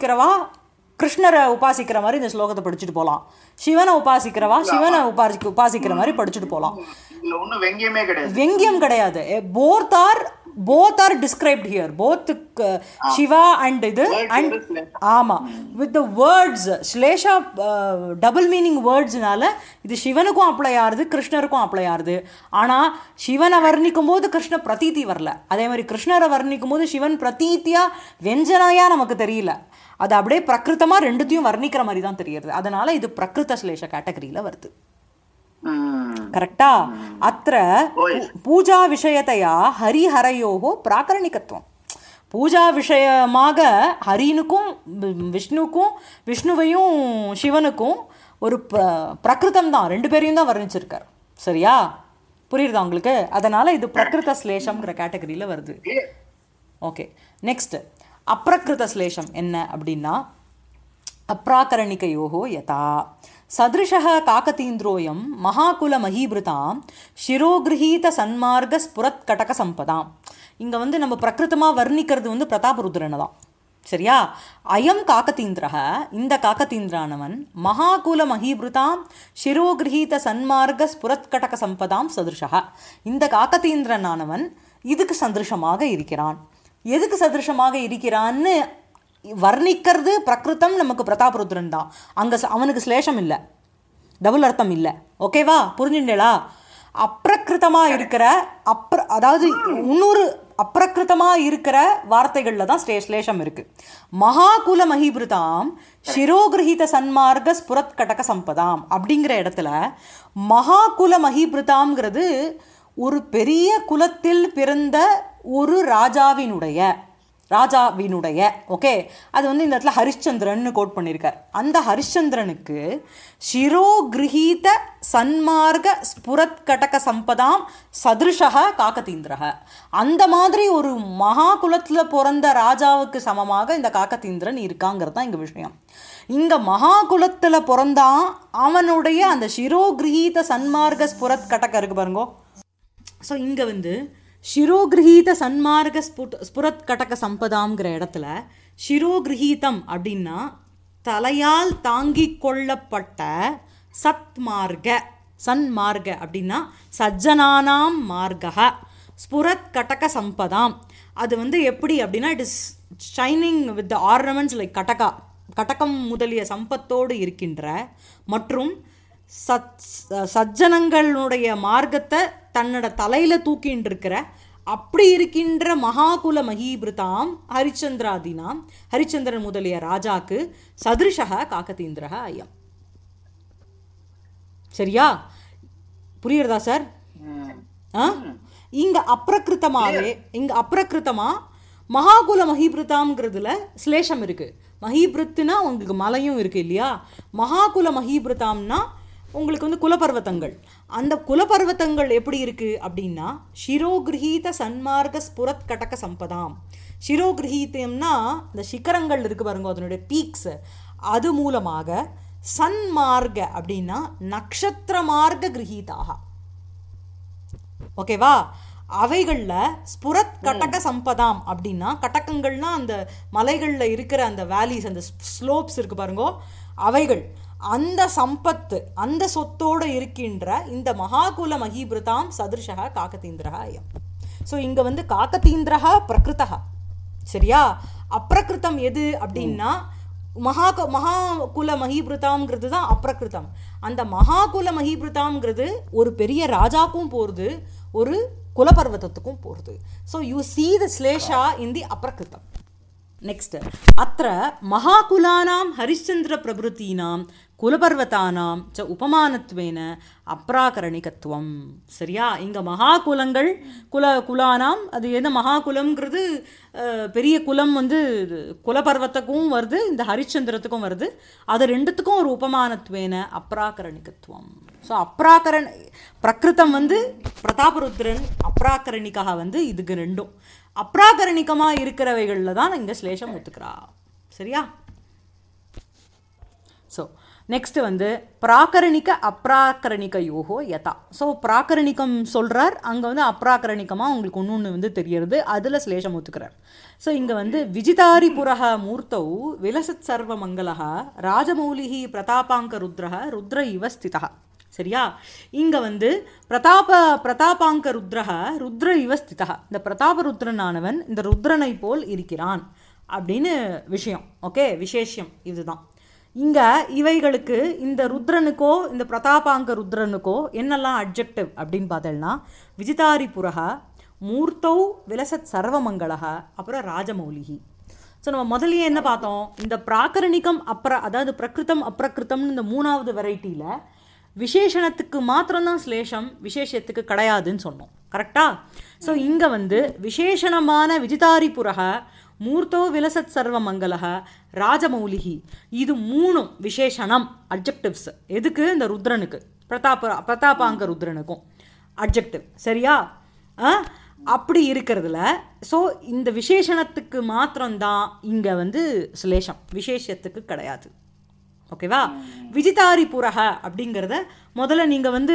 உபாசிக்கிற மாதிரி இந்த ஸ்லோகத்தை படிச்சுட்டு போகலாம். சிவனை உபாசிக்கிறவா சிவனை உபாசிக்கிற மாதிரி படிச்சுட்டு போகலாம். வெங்கியம் கிடையாது. both are described here, both Shiva and இது and ஆமாம் with the words ஸ்லேஷா டபுள் மீனிங் வேர்ட்ஸ்னால இது சிவனுக்கும் அப்ளை ஆகுது கிருஷ்ணருக்கும் அப்ளை ஆகுது. ஆனால் சிவனை வர்ணிக்கும் போது கிருஷ்ண பிரதீதி வரல, அதே மாதிரி கிருஷ்ணரை வர்ணிக்கும் போது சிவன் பிரதீத்தியா வெஞ்சனையா நமக்கு தெரியல. அது அப்படியே பிரகிருத்தமாக ரெண்டுத்தையும் வர்ணிக்கிற மாதிரி தான் தெரியுது. அதனால இது பிரகிருத ஸ்லேஷ கேட்டகரியில் வருது. கரெக்டா? அത്ര பூஜா விஷயத்தையா ஹரிஹரையோகோ பிராகரணிகத்துவம். பூஜா விஷயமாக ஹரினுக்கும் விஷ்ணுக்கும், விஷ்ணுவையும் சிவனுக்கும் ஒரு பிரகிருதம் தான், ரெண்டு பேரையும் தான் வர்ணிச்சிருக்கார். சரியா? புரியுறதா உங்களுக்கு? அதனால இது பிரகிருத ஸ்லேஷம்ங்கிற கேட்டகரியில் வருது. ஓகே, நெக்ஸ்ட் அப்ரகிருத ஸ்லேஷம் என்ன அப்படின்னா, அப்ராகரணிகையோகோ யதா சதிருஷः காகதீந்திரோயம் மகாகுல மஹீபிருதாம் சிரோகிரஹீத சன்மார்க ஸ்புரத் கடக சம்பதாம். இங்கே வந்து நம்ம பிரகிருத்தமாக வர்ணிக்கிறது வந்து பிரதாபருத்ரனை தான். சரியா? அயம் காகதீந்திரக, இந்த காகதீந்திரானவன் மகாகுல மஹீபிருதாம் சிரோகிரஹீத சன்மார்க ஸ்புரத் கடக சம்பதாம் சதிருஷः. இந்த காகதீந்திரனானவன் இதுக்கு சதிருஷமாக இருக்கிறான். எதுக்கு சதிருஷமாக இருக்கிறான்னு வர்ணிக்கிறது பிரகிருத்தம் நமக்கு பிரதாபருத்ரன் தான். அங்கே அவனுக்கு ஸ்லேஷம் இல்லை, டபுள் அர்த்தம் இல்லை. ஓகேவா? புரிஞ்சுட்டேளா? அப்பிரகிருத்தமாக இருக்கிற அதாவது இன்னொரு அப்பிரகிருத்தமாக இருக்கிற வார்த்தைகளில் தான் ஸ்லேஷம் இருக்குது. மகாகுல மஹீபிருதாம் சிரோகிரஹீத சன்மார்க ஸ்புரத் கடக சம்பதாம் அப்படிங்கிற இடத்துல மகாகுல மஹீபிருதாம்ங்கிறது ஒரு பெரிய குலத்தில் பிறந்த ஒரு ராஜாவினுடைய ஓகே, அது வந்து இந்த இடத்துல ஹரிச்சந்திரன் கோட் பண்ணியிருக்கார். அந்த ஹரிச்சந்திரனுக்கு சிரோகிரஹீத சன்மார்க ஸ்புரத் கடக சம்பதாம் சதிருஷக காகதீந்திரக. அந்த மாதிரி ஒரு மகா குலத்தில் பிறந்த ராஜாவுக்கு சமமாக இந்த காகதீந்திரன் இருக்காங்கிறது தான் இங்கே விஷயம். இங்கே மகா குலத்தில் பிறந்தான், அவனுடைய அந்த சிரோகிரஹீத சன்மார்க ஸ்புரத் கடக இருக்கு பாருங்கோ. ஸோ இங்கே வந்து சிரோகிரஹீத சன்மார்க ஸ்புரத் கடக சம்பதாங்கிற இடத்துல சிரோகிரஹீதம் அப்படின்னா தலையால் தாங்கி கொள்ளப்பட்ட சன்மார்க அப்படின்னா சஜ்ஜனானாம் மார்க ஸ்புரத் கடக சம்பதாம். அது வந்து எப்படி அப்படின்னா it is shining with the ornaments like கடகம் முதலிய சம்பத்தோடு இருக்கின்ற மற்றும் சஜ்ஜனங்களுடைய மார்க்கத்தை தன்னோட தலையில் தூக்கின்னு இருக்கிற அப்படி இருக்கின்ற மகாகுல மஹீபிருதாம் ஹரிச்சந்திரன் முதலிய ராஜாக்கு சதிருஷக காகதீந்திரக ஐயம். சரியா? புரியுறதா சார்? இங்கே அப்ரகிருத்தமாக மகாகுல மஹீபிருதாம்ங்கிறதுல ஸ்லேஷம் இருக்குது. மஹீபிருத்துனா உங்களுக்கு மலையும் இருக்குது இல்லையா? மகாகுல மஹீபிருதாம்னா உங்களுக்கு வந்து குலபர்வத்தங்கள். அந்த குலபர்வத்தங்கள் எப்படி இருக்குது அப்படின்னா சிரோகிரகீத சன்மார்க்க ஸ்புரத் கடக சம்பதாம். சிரோகிரகீதம்னா இந்த சிகரங்கள் இருக்குது பாருங்க, அதனுடைய பீக்ஸ், அது மூலமாக சன்மார்க்க அப்படின்னா நக்ஷத்திர மார்க்க கிரகீதாக. ஓகேவா? அவைகளில் ஸ்புரத் கடக சம்பதாம் அப்படின்னா கடகங்கள்னா அந்த மலைகளில் இருக்கிற அந்த வேலிஸ், அந்த ஸ்லோப்ஸ் இருக்கு பாருங்கோ, அவைகள் அந்த சம்பத்து அந்த சொத்தோடு இருக்கின்ற இந்த மகாகுல மகிபிருதாம் சதிருஷா காக்கதீந்திரா அயம். ஸோ இங்கே வந்து காக்கதீந்திரா பிரகிருதா. சரியா? அப்பிரகிருத்தம் எது அப்படின்னா மகாகுல மகிபிருதாம்ங்கிறது தான் அப்பிரகிருத்தம். அந்த மகாகுல மகிபிருதாம்ங்கிறது ஒரு பெரிய ராஜாக்கும் போகிறது, ஒரு குலபர்வதத்துக்கும் போகிறது. ஸோ யூ சீ த ஸ்லேஷா இன் தி அப்பிரகிருத்தம். நெக்ஸ்ட், அத்த மகாகுலானாம் ஹரிಶ್ಚಂದ್ರ பிரபுத்தீனாம் குலபர்வதானாம் ச உபமானத்வேன அப்ராகரணிகத்துவம். சரியா? இங்கே மகாகுலங்கள் குலானாம், அது என்ன மகாகுலம்ங்கிறது பெரிய குலம் வந்து குலபர்வத்துக்கும் வருது, இந்த ஹரிಶ್ಚಂದ್ರத்துக்கும் வருது. அது ரெண்டுத்துக்கும் ஒரு உபமானத்வேன அப்ராகரணிகத்துவம். ஸோ பிரகிருத்தம் வந்து பிரதாபருத்ரன், அப்ராகரணிக்காக வந்து இதுக்கு ரெண்டும் அப்ராகரணிகமாக இருக்கிறவைகளில் தான் இங்கே ஸ்லேஷம் ஒத்துக்கிறா. சரியா? ஸோ நெக்ஸ்ட் வந்து பிராகரணிக அப்ராகரணிக யோகோ யதா. ஸோ பிராகரணிகம் சொல்கிறார், அங்கே வந்து அப்ராகரணிகமாக உங்களுக்கு ஒன்று வந்து தெரியறது, அதில் ஸ்லேஷம் ஒத்துக்கிறார். ஸோ இங்கே வந்து விஜிதாரிபுரஹ மூர்த்தௌ விலசத் சர்வ மங்களஹ ராஜமௌலிஹி பிரதாபாங்க ருத்ரஹ ருத்ர இவ ஸ்திதா. சரியா? இங்கே வந்து பிரதாபாங்க ருத்ரஹ ருத்ர இவ ஸ்திதா. இந்த பிரதாபருத்ரனானவன் இந்த ருத்ரனை போல் இருக்கிறான் அப்படின்னு விஷயம். ஓகே, விசேஷம் இதுதான். இங்கே இவைகளுக்கு இந்த ருத்ரனுக்கோ இந்த பிரதாபாங்க ருத்ரனுக்கோ என்னெல்லாம் அட்ஜெக்டிவ் அப்படின்னு பார்த்தோம்னா விஜிதாரிபுரஹ மூர்த்தௌ விலசத் சர்வமங்களஹ அப்புறம் ராஜமௌலிஹி. ஸோ நம்ம முதலியே என்ன பார்த்தோம், இந்த பிராகரணிகம் அதாவது பிரகிருத்தம் அப்பிரகிருத்தம்னு இந்த மூணாவது வெரைட்டியில் விசேஷணத்துக்கு மாத்திரம்தான் ஸ்லேஷம், விசேஷத்துக்கு கிடையாதுன்னு சொன்னோம். கரெக்டா? ஸோ இங்கே வந்து விசேஷணமான விஜிதாரிபுரஹ மூர்த்தோ விலசத் சர்வ மங்களஹ ராஜமௌலிஹி, இது மூணும் விசேஷணம் அட்ஜெக்டிவ்ஸ். எதுக்கு? இந்த ருத்ரனுக்கு, பிரதாபாங்க ருத்ரனுக்கும் அட்ஜெக்டிவ். சரியா? அப்படி இருக்கிறதுல ஸோ இந்த விசேஷணத்துக்கு மாத்திரம்தான் இங்கே வந்து ஸ்லேஷம், விசேஷத்துக்கு கிடையாது. ஓகேவா? விஜிதாரிபுரஹ அப்படிங்கிறத முதல்ல நீங்கள் வந்து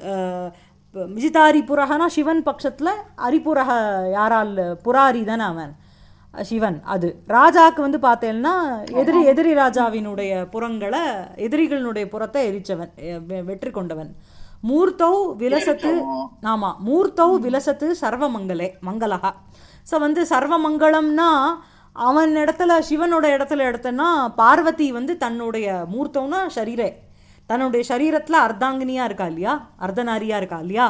விஜிதாரிபுரஹனா சிவன் பட்சத்தில், அரிபுரஹ யாரால் புராரி தானே அவன் சிவன். அது ராஜாவுக்கு வந்து பார்த்தேன்னா எதிரி ராஜாவினுடைய புறங்களை, எதிரிகளினுடைய புறத்தை எரிச்சவன், வெற்றி கொண்டவன். மூர்த்தௌ விலசத்து, ஆமாம், மூர்த்தௌ விலசத்து மங்களஹா. ஸோ வந்து சர்வமங்கலம்னா அவன் இடத்துல, சிவனோட இடத்துல எடுத்தனா பார்வதி வந்து தன்னுடைய மூர்த்தம்னா ஷரீரே, தன்னுடைய சரீரத்தில் அர்த்தாங்கினியாக இருக்கா இல்லையா, அர்த்தநாரியாக இருக்கா இல்லையா.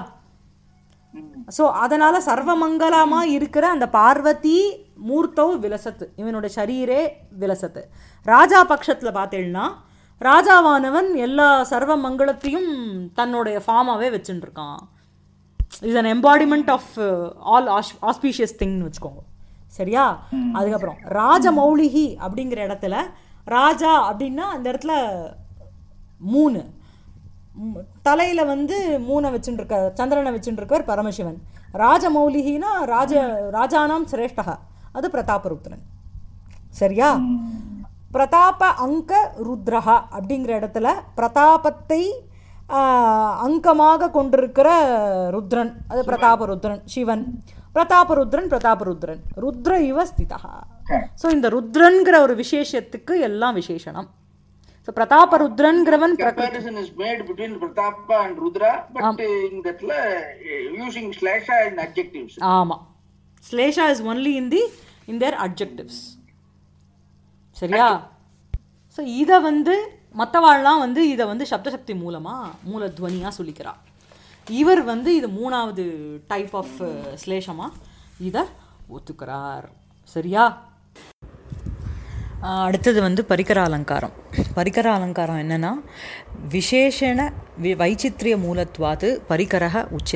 ஸோ அதனால் சர்வமங்கலமாக இருக்கிற அந்த பார்வதி மூர்த்தவ் விலசத்து, இவனோட ஷரீரே விலசத்து. ராஜா பட்சத்தில் பார்த்தேன்னா ராஜாவானவன் எல்லா சர்வ மங்களத்தையும் தன்னுடைய ஃபார்மாகவே வச்சுட்டுருக்கான். Is an embodiment of all auspicious திங்னு வச்சுக்கோங்க. சரியா? அதுக்கப்புறம் ராஜமௌலிஹி அப்படிங்கிற இடத்துல ராஜா அப்படின்னா அந்த இடத்துல 3 தலையில் வந்து 3 வச்சுட்டுருக்க, சந்திரனை வச்சுட்டுருக்கவர் பரமசிவன். ராஜமௌலிஹினா ராஜானாம் சிரேஷ்டா, அது பிரதாபருத்ரன். சரியா? பிரதாப அங்க ருத்ரஹா அப்படிங்கிற இடத்துல பிரதாபத்தை அங்கமாக கொண்டிருக்கிற ருத்ரன், அது பிரதாபருத்ரன் சிவன். பிரதாபருத்ரன் ருத்ர இவ ஸ்திதா. ஸோ இந்த ருத்ரன்கிற ஒரு விசேஷத்துக்கு எல்லாம் விசேஷனம். ஸோ பிரதாபருத்ரன்கிறவன் comparison is made between Pratapa and Rudra, but in that using slasha in adjectives. ஆமாம், ஸ்லேஷா is only in their adjectives. சரியா? ஸோ இதை வந்து மற்றவாள்லாம் வந்து இதை வந்து சப்தசக்தி மூலமாக மூலத்வனியாக சொல்லிக்கிறா. இவர் வந்து இது 3வது டைப் ஆஃப் ஸ்லேஷமாக இதை ஒத்துக்கிறார். சரியா? அடுத்தது வந்து பரிகர அலங்காரம். பரிகர அலங்காரம் என்னென்னா விசேஷண வைச்சித்ரிய மூலத்வாது பரிகரக உச்சியத்தை.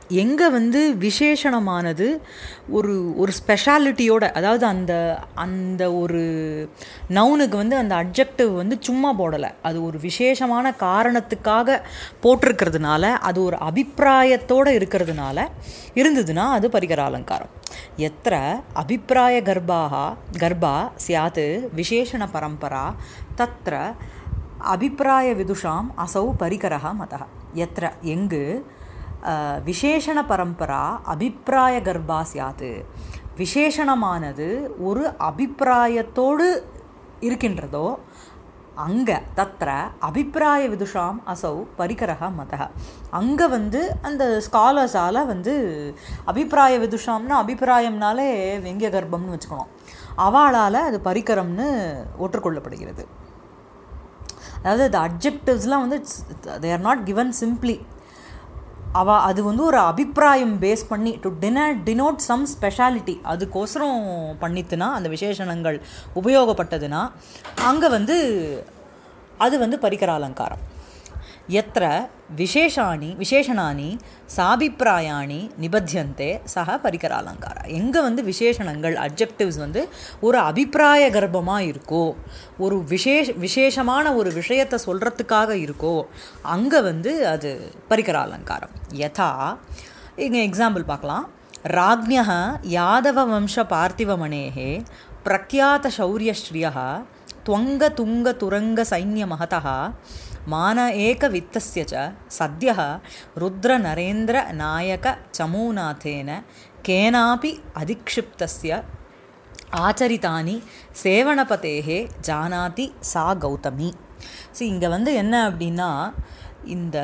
எங்கே வந்து விசேஷணமானது ஒரு ஒரு ஸ்பெஷாலிட்டியோட, அதாவது அந்த அந்த ஒரு நவுனுக்கு வந்து அந்த அட்ஜெக்டிவ் வந்து சும்மா போடலை, அது ஒரு விசேஷமான காரணத்துக்காக போட்டிருக்கிறதுனால, அது ஒரு அபிப்பிராயத்தோடு இருக்கிறதுனால இருந்ததுன்னா அது பரிகர அலங்காரம். எத்திர அபிப்பிராய கர்ப்பா சியாத் விசேஷண பரம்பரா தத்ர அபிப்பிராய விதுஷாம் அசௌ பரிகரः மதः. எத்திர எங்கு விசேஷண பரம்பரா அபிப்பிராய கர்ப்பா சியாத், விசேஷணமானது ஒரு அபிப்பிராயத்தோடு இருக்கின்றதோ அங்கே தத்திர அபிப்பிராய விதுஷாம் அசௌ பரிகரः மதः. அங்கே வந்து அந்த ஸ்காலர்ஸால் வந்து அபிப்பிராய விதுஷாம்னா அபிப்பிராயம்னாலே வெங்கிய கர்ப்பம்னு வச்சுக்கணும், அவளால் அது பரிகரம்னு ஒற்றுக்கொள்ளப்படுகிறது. அதாவது அந்த அட்ஜெக்டிவ்ஸ்லாம் வந்து they are not given simply, அது வந்து ஒரு அபிப்பிராயம் பேஸ் பண்ணி டு டினோட் சம் ஸ்பெஷாலிட்டி அதுக்கோசரம் பண்ணித்துனா அந்த விசேஷணங்கள் உபயோகப்பட்டதுன்னா அங்கே வந்து அது வந்து பரிகர அலங்காரம். எத்திர விசேஷணானி சாபிப்பிராயாணி நிபத்தியந்தே சக பரிகர அலங்கார. எங்கே வந்து விசேஷணங்கள் அட்ஜெக்டிவ்ஸ் வந்து ஒரு அபிப்பிராய கர்ப்பமாக இருக்கோ, ஒரு விசேஷமான ஒரு விஷயத்தை சொல்கிறதுக்காக இருக்கோ, அங்கே வந்து அது பரிகர அலங்காரம். யதா இங்கே எக்ஸாம்பிள் பார்க்கலாம். ராஜ்ஞः யாதவ வம்ச பார்த்திவமணேः பிரக்யாத சௌரியஸ்ரீயः त्वंग तुंग तुरंग सैन्य महतः मान एक वित्तस्य च सद्यः रुद्र नरेन्द्र नायक चमूनाथेन केनापि अधिक्षिप्तस्य आचरितानि सेवनपतेः जानाति सा गौतमी. இங்கே வந்து என்ன அப்படின்னா, இந்த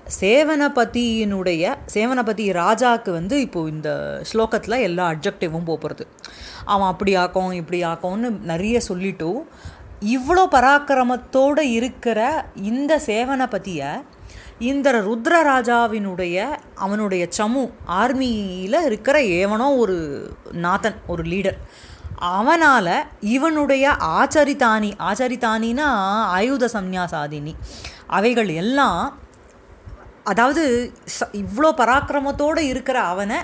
சேவனபதி ராஜாவுக்கு வந்து இப்போது இந்த ஸ்லோகத்தில் எல்லா அட்ஜெக்டிவும் போகிறது. அவன் அப்படி ஆக்கும் இப்படி ஆக்கும்னு நிறைய சொல்லிட்டு இவ்வளோ பராக்கிரமத்தோடு இருக்கிற இந்த சேவனபதியை இந்த ருத்ரராஜாவினுடைய அவனுடைய சமு ஆர்மியில் இருக்கிற ஏவனோ ஒரு நாதன், ஒரு லீடர், அவனால் இவனுடைய ஆச்சரித்தானினா ஆயுத சந்நியாசாதினி அவைகள் எல்லாம், அதாவது இவ்வளோ பராக்கிரமத்தோடு இருக்கிற அவனை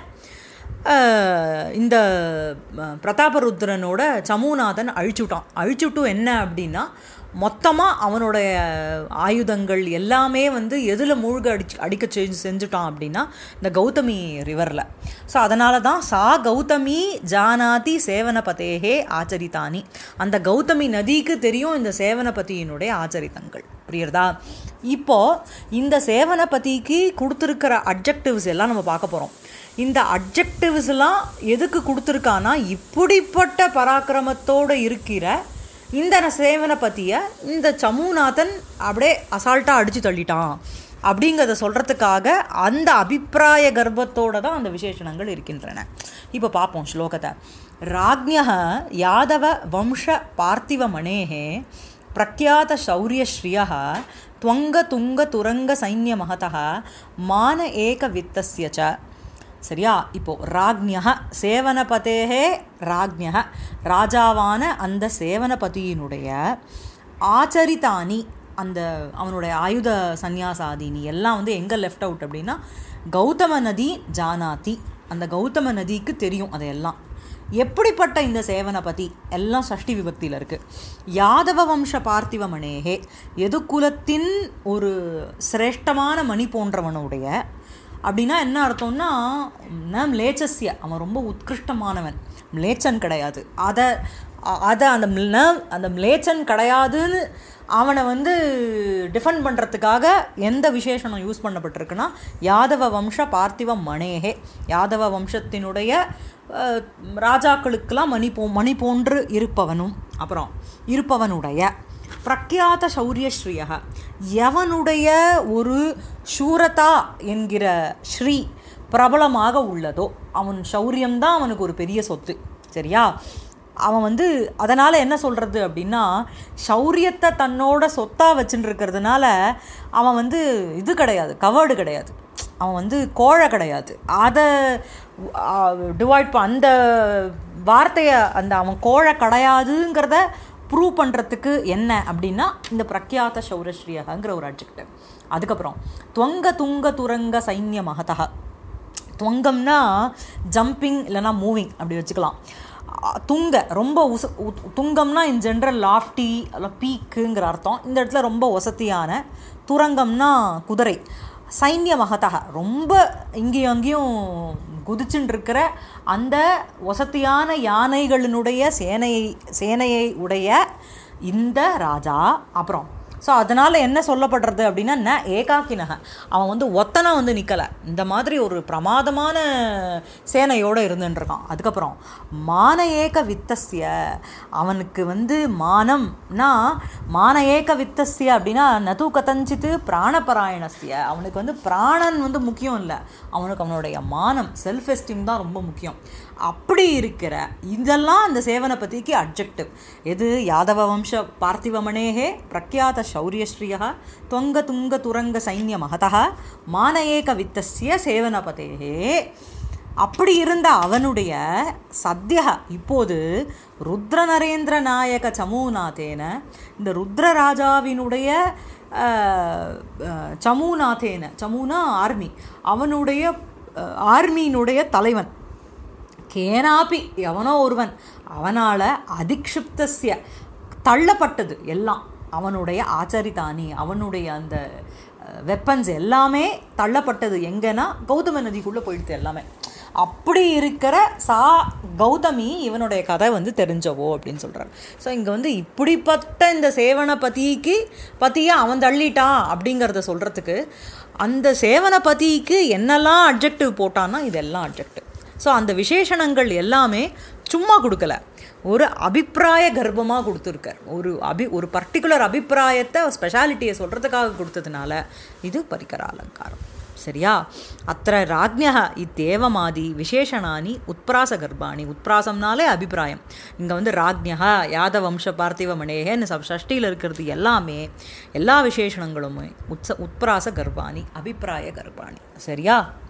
இந்த பிரதாபருத்ரனோட சமூநாதன் அழிச்சுட்டு என்ன அப்படின்னா, மொத்தமாக அவனுடைய ஆயுதங்கள் எல்லாமே வந்து எதில் மூழ்க அடிக்க செஞ்சுட்டான் அப்படின்னா இந்த கௌதமி ரிவரில். ஸோ அதனால தான் சா கௌதமி ஜானாதி சேவனபதேகே ஆச்சரித்தானி, அந்த கௌதமி நதிக்கு தெரியும் இந்த சேவனபதியினுடைய ஆச்சரித்தங்கள். புரியுறதா? இப்போது இந்த சேவனபதிக்கு கொடுத்துருக்கிற அட்ஜெக்டிவ்ஸ் எல்லாம் நம்ம பார்க்க போகிறோம். இந்த அட்ஜெக்டிவ்ஸ்லாம் எதுக்கு கொடுத்துருக்கானா, இப்படிப்பட்ட பராக்கிரமத்தோடு இருக்கிற இந்த சேவனபதியை இந்த சமூநாதன் அப்படியே அசால்ட்டாக அடித்து தள்ளிட்டான் அப்படிங்கிறத சொல்கிறதுக்காக அந்த அபிப்பிராய கர்ப்பத்தோடு தான் அந்த விசேஷணங்கள் இருக்கின்றன. இப்போ பார்ப்போம் ஸ்லோகத்தை. ராஜ்ஞः யாதவ வம்ச பார்த்திவமணேः பிரக்யாத சௌரியஸ்ரீயः त्वंग तुंग तुरंग सैन्य महतः मान एक वित्तस्य च. சரியா? இப்போது ராஜ்ஞः சேவனபதேகே ராஜ்ஞः ராஜாவான அந்த சேவனபதியினுடைய ஆச்சரித்தானி அந்த அவனுடைய ஆயுத சந்நியாசாதினி எல்லாம் வந்து எங்கே லெஃப்ட் அவுட் அப்படின்னா, கௌதம நதி ஜானாதி, அந்த கௌதம நதிக்கு தெரியும் அதையெல்லாம். எப்படிப்பட்ட இந்த சேவனபதி எல்லாம் சஷ்டி விபக்தியில் இருக்குது. யாதவ வம்ச பார்த்திவமணேகே, எதுக்குலத்தின் ஒரு சிரேஷ்டமான மணி போன்றவனுடைய, அப்படின்னா என்ன அர்த்தம்னா ம்லேச்சஸ்ய, அவன் ரொம்ப உத்கிருஷ்டமானவன், ம்லேச்சன் கிடையாது. அதை அந்த ம்லேச்சன் கிடையாதுன்னு அவனை வந்து டிஃபெண்ட் பண்ணுறதுக்காக எந்த விசேஷனம் யூஸ் பண்ணப்பட்டிருக்குன்னா யாதவ வம்ச பார்த்திவ மணேகே, யாதவ வம்சத்தினுடைய ராஜாக்களுக்கெல்லாம் மணி போன்று இருப்பவனும் அப்புறம் இருப்பவனுடைய பிரக்யாத சௌரியஸ்ரீயாக, எவனுடைய ஒரு சூரதா என்கிற ஸ்ரீ பிரபலமாக உள்ளதோ, அவன் சௌரியம்தான் அவனுக்கு ஒரு பெரிய சொத்து. சரியா? அவன் வந்து அதனால் என்ன சொல்கிறது அப்படின்னா, சௌரியத்தை தன்னோட சொத்தாக வச்சுட்டுருக்கிறதுனால அவன் வந்து இது கிடையாது, கவர்டு கிடையாது, அவன் வந்து கோழை கிடையாது. அதை டிவைட் அந்த வார்த்தையை அந்த அவன் கோழை கிடையாதுங்கிறத ப்ரூவ் பண்ணுறதுக்கு என்ன அப்படின்னா இந்த பிரக்யாத சௌரஸ்ரீயங்கிற ஒரு அட்ஜெக்டிவ். அதுக்கப்புறம் துவங்க துங்க துரங்க சைன்ய மகதா, துவங்கம்னா ஜம்பிங் இல்லைனா மூவிங் அப்படி வச்சுக்கலாம். துங்க ரொம்ப துங்கம்னா இன் ஜென்ரல் லாஃப்டி அல்ல பீக்குங்கிற அர்த்தம். இந்த இடத்துல ரொம்ப வசதியான. துரங்கம்னா குதிரை. சைன்ய மகதக ரொம்ப இங்கேயும் அங்கேயும் குதிச்சுட்டு இருக்கிற அந்த வசதியான யானைகளினுடைய சேனையை உடைய இந்த ராஜா. அப்புறம் ஸோ அதனால் என்ன சொல்லப்படுறது அப்படின்னா ந ஏகாக்கினக, அவன் வந்து ஒத்தனை வந்து நிற்கலை, இந்த மாதிரி ஒரு பிரமாதமான சேனையோடு இருந்துட்டுருக்கான். அதுக்கப்புறம் மான ஏக வித்தஸ்ய, அவனுக்கு வந்து மானம்னா மான ஏக வித்தஸ்ய அப்படின்னா நது கதஞ்சித்து பிராணபராயணஸ்ய, அவனுக்கு வந்து பிராணன் வந்து முக்கியம் இல்லை, அவனுக்கு அவனுடைய மானம் செல்ஃப் எஸ்டீம் தான் ரொம்ப முக்கியம். அப்படி இருக்கிற இதெல்லாம் அந்த சேவனை பற்றிக்கு அட்ஜெக்டிவ். எது யாதவ வம்ச பார்த்திவமணேகே பிரக்யாத சௌரியஸ்ரீயா துவங்க துங்க துரங்க சைன்ய மகதா மான ஏக வித்தஸ்ய சேவனபதேகே. அப்படி இருந்த அவனுடைய சத்யா இப்போது ருத்ர நரேந்திர நாயக சமூநாதேன, இந்த ருத்ரராஜாவினுடைய சமூநாதேன, சமூனா ஆர்மி, அவனுடைய ஆர்மியினுடைய தலைவன், கேனாப்பி எவனோ ஒருவன், அவனால் அதிக்ஷிப்தஸ்ய தள்ளப்பட்டது எல்லாம், அவனுடைய ஆச்சரித்தானி அவனுடைய அந்த வெப்பன்ஸ் எல்லாமே தள்ளப்பட்டது எங்கன்னா கௌதம நதிக்குள்ளே போயிடுது எல்லாமே. அப்படி இருக்கிற கௌதமி இவனுடைய கதை வந்து தெரிஞ்சவோ அப்படின்னு சொல்கிறார். ஸோ இங்கே வந்து இப்படிப்பட்ட இந்த சேவனை பற்றியே அவன் தள்ளிட்டான் அப்படிங்கிறத சொல்கிறதுக்கு அந்த சேவனை பற்றிக்கு என்னெல்லாம் அட்ஜெக்டிவ் போட்டான்னா இதெல்லாம் அட்ஜெக்டிவ். ஸோ அந்த விசேஷணங்கள் எல்லாமே சும்மா கொடுக்கல, ஒரு அபிப்பிராய கர்ப்பமாக கொடுத்துருக்கார். ஒரு பர்டிகுலர் அபிப்பிராயத்தை ஸ்பெஷாலிட்டியை சொல்கிறதுக்காக கொடுத்ததுனால இது பரிகர அலங்காரம். சரியா? அத்த ராஜ்ஞா இத்தேவமாதி விசேஷணானி உத்பிராச கர்ப்பாணி. உத்பிராசம்னாலே அபிப்பிராயம். இங்கே வந்து ராஜ்ஞா யாதவ வம்ச பார்த்திவ மணேகன்னு ஷஷ்டியில் இருக்கிறது எல்லாமே எல்லா விசேஷணங்களுமே உத்பிராச கர்ப்பாணி அபிப்பிராய கர்ப்பாணி. சரியா?